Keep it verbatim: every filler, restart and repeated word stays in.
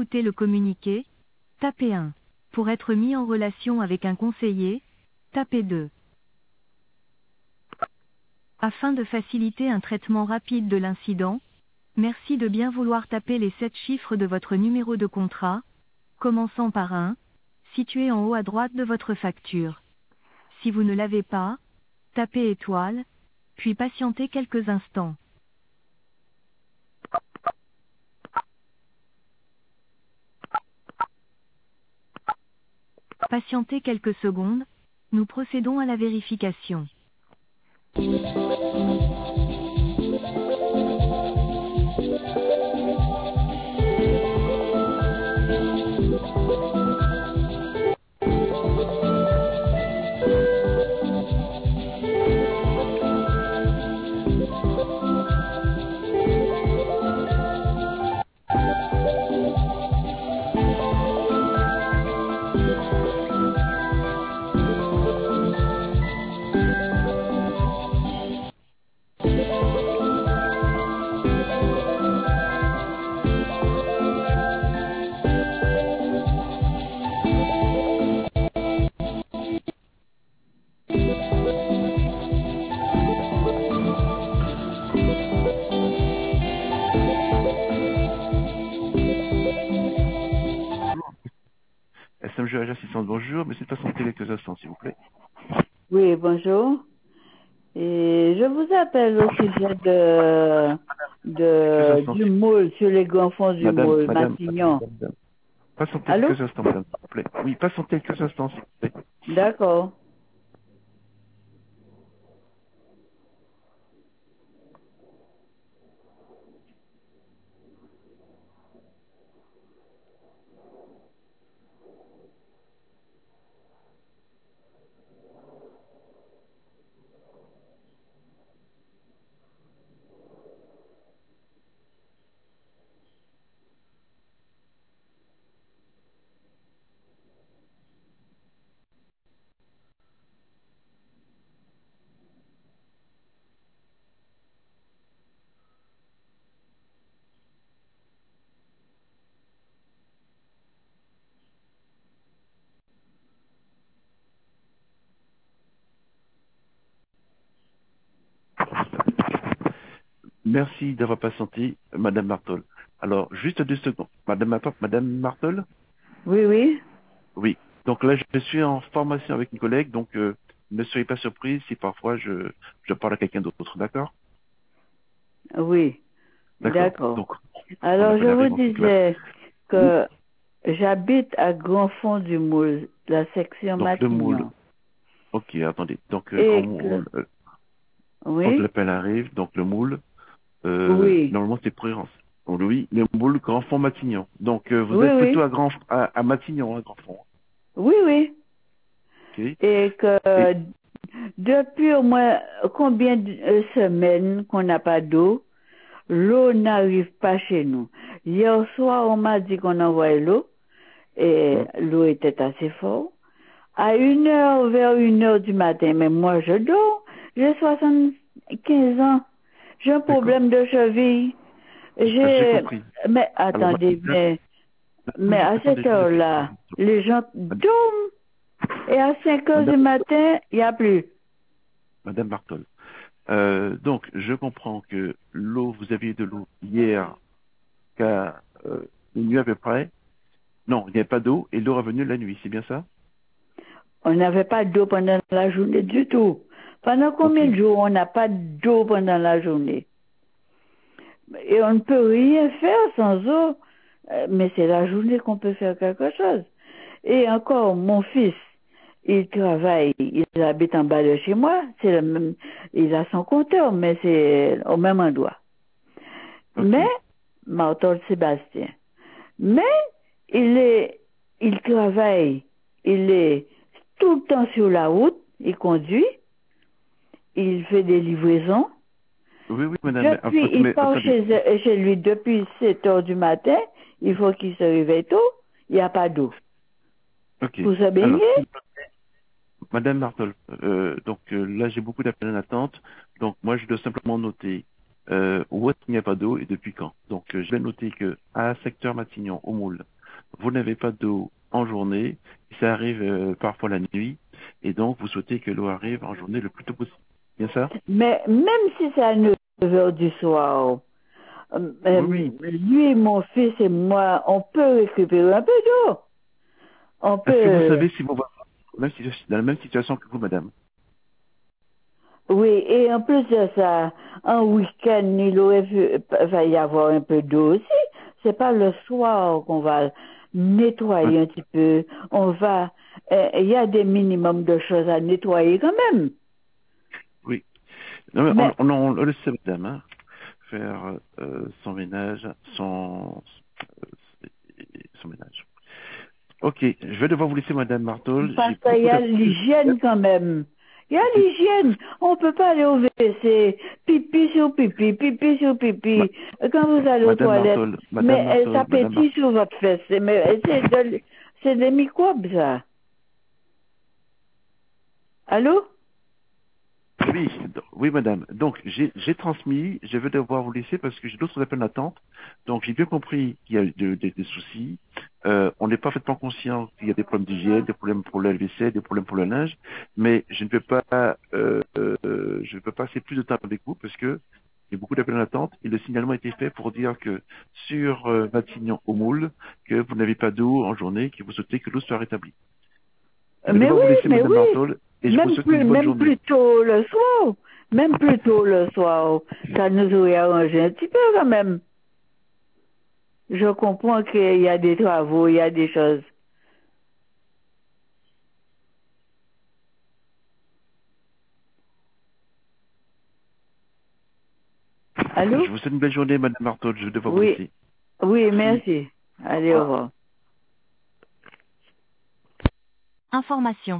écouter le communiqué, tapez un. Pour être mis en relation avec un conseiller, tapez deux. Afin de faciliter un traitement rapide de l'incident, merci de bien vouloir taper les sept chiffres de votre numéro de contrat, commençant par un, situé en haut à droite de votre facture. Si vous ne l'avez pas, tapez étoile, puis patientez quelques instants. Patientez quelques secondes, nous procédons à la vérification. S M G Assistance, bonjour, mais c'est patienter quelques instants, s'il vous plaît. Oui, bonjour. Et je vous appelle au sujet de, Quelques de, instants, du s'il vous plaît. moule, sur les grands fonds du Madame, moule, madame, madame, Matignon. madame. Patientez Allô? quelques instants, madame, s'il vous plaît. Oui, patientez quelques instants, s'il vous plaît. D'accord. Merci d'avoir patienté, madame Martol. Alors, juste deux secondes. Madame Martol, madame Martol? Oui, oui. Oui. Donc là, je suis en formation avec une collègue, donc euh, ne soyez pas surpris si parfois je, je parle à quelqu'un d'autre, d'accord? Oui. D'accord. D'accord. Donc, on Alors, je appelle vous arrive en classe. disais Oui. que j'habite à Grand Fond du Moule, la section Donc le moule. Matignon. Ok, attendez. Donc euh, grand Et que, moule, euh, quand oui, l'appel arrive, donc le moule, euh, oui, normalement c'est prudence. Donc oui, le moule Grand Fond Matignon. Donc euh, vous oui, êtes plutôt oui, à Grand à, à Matignon, à Grand Fond. oui, oui. Ok. Et que Et depuis au moins combien de euh, semaines qu'on n'a pas d'eau, l'eau n'arrive pas chez nous. Hier soir, on m'a dit qu'on envoyait l'eau, et hum, l'eau était assez forte. À une heure, vers une heure du matin, mais moi je dors, j'ai soixante-quinze ans, j'ai un d'accord. problème de cheville, J'ai j'ai, compris. mais Alors attendez, madame, mais, mais oui, à attendez, cette je vous explique. heure-là, les gens dorment, et à cinq heures Madame, du matin, il n'y a plus. madame Bartol. Euh, donc je comprends que l'eau, vous aviez de l'eau hier qu'à euh, minuit à peu près. Non, il n'y avait pas d'eau et l'eau est revenue la nuit, c'est bien ça? On n'avait pas d'eau pendant la journée du tout. Pendant Ok. combien de jours on n'a pas d'eau pendant la journée? Et on ne peut rien faire sans eau. Euh, Mais c'est la journée qu'on peut faire quelque chose. Et encore, mon fils, il travaille, il habite en bas de chez moi. C'est le même, il a son compteur, mais c'est au même endroit. Ok. Mais, Martol Sébastien. Mais, il est, il travaille, il est tout le temps sur la route, il conduit, il fait des livraisons. Oui, oui, madame, mais, Depuis, ok, il mais part attendez. chez, chez lui depuis sept heures du matin, il faut qu'il se réveille tôt, il n'y a pas d'eau. Ok. Pour se Alors, baigner, madame Martol, euh, donc euh, là j'ai beaucoup d'appels en attente, donc moi je dois simplement noter euh, où est-ce qu'il n'y a pas d'eau et depuis quand. Donc euh, je vais noter que à secteur Matignon, au Moule, vous n'avez pas d'eau en journée, ça arrive euh, parfois la nuit, et donc vous souhaitez que l'eau arrive en journée le plus tôt possible. Bien ça? Mais même si c'est à neuf heures du soir, euh, Oui, oui. lui, mon fils et moi, on peut récupérer un peu d'eau. On Est-ce que vous peut, savez si vos voisins sont dans la même situa- dans la même situation que vous, madame? oui, et en plus de ça, un week-end, il aurait vu, va y avoir un peu d'eau aussi. C'est pas le soir qu'on va Ouais, nettoyer un petit peu. On va, euh, il y a des minimums de choses à nettoyer quand même. oui. Non, mais on, Mais, on, on le sait, madame, hein, faire euh, son ménage, son, euh, son ménage. Ok, je vais devoir vous laisser, madame Martol. J'ai parce qu'il beaucoup y a d'activités. l'hygiène quand même. Il y a J'ai- l'hygiène. On peut pas aller au W C, pipi sur pipi, pipi sur ma- pipi, quand vous allez aux Madame toilettes. Martol, Mais Madame euh, ça Martol, Madame pétille Martol. sur votre fesse. Mais c'est de- c'est des microbes, ça. Allô? Oui, do- oui, madame. Donc, j'ai j'ai transmis, je vais devoir vous laisser parce que j'ai d'autres appels d'attente. Donc, j'ai bien compris qu'il y a eu de- de- des soucis. Euh, on est parfaitement conscient qu'il y a des problèmes d'hygiène, des problèmes pour le L V C, des problèmes pour le linge, mais je ne peux pas, euh, euh, je ne peux pas passer plus de temps avec vous parce que il y a beaucoup d'appels d'attente et le signalement a été fait pour dire que sur euh, Matignon au Moule, que vous n'avez pas d'eau en journée, que vous souhaitez que l'eau soit rétablie. Je vais Mais devoir vous oui, laisser, mais madame oui. Martol, et je vous Même souhaite plus, une bonne même journée. plus tôt le soir. Même plus tôt le soir. Ça nous aurait arrangé un petit peu quand même. Je comprends qu'il y a des travaux, il y a des choses. Je Allô? vous souhaite une belle journée, Madame Marteau. Je vais devoir vous Oui. laisser. Oui, Merci. merci. Au Allez, au revoir. revoir. Information.